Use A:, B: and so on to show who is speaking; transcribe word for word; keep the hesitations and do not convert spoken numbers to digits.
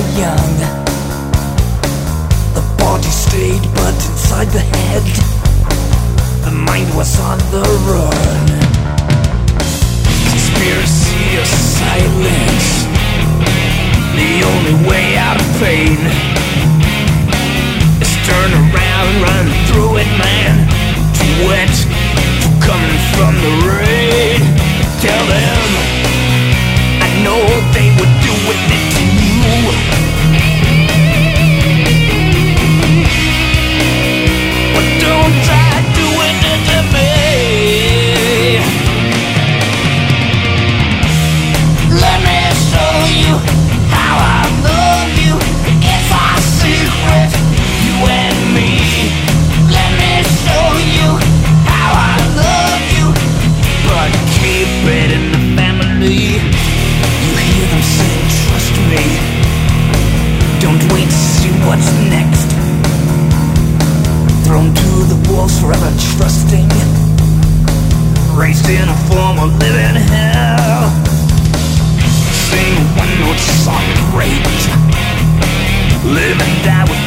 A: young. The body stayed, but inside the head, the mind was on the run. Conspiracy of silence, the only way out of pain is turn around, run through it, man. Too wet, too coming from the rain. Tell them I know they would do it to you. But don't try doing it to me. Let me show you how I love you. It's our secret, you and me. Let me show you how I love you, but keep it in the family. You hear them say, trust me. Don't wait to see what's next. Thrown to the wolves, forever trusting. Raised in a form of living hell. Sing one note song of rage. Live and die with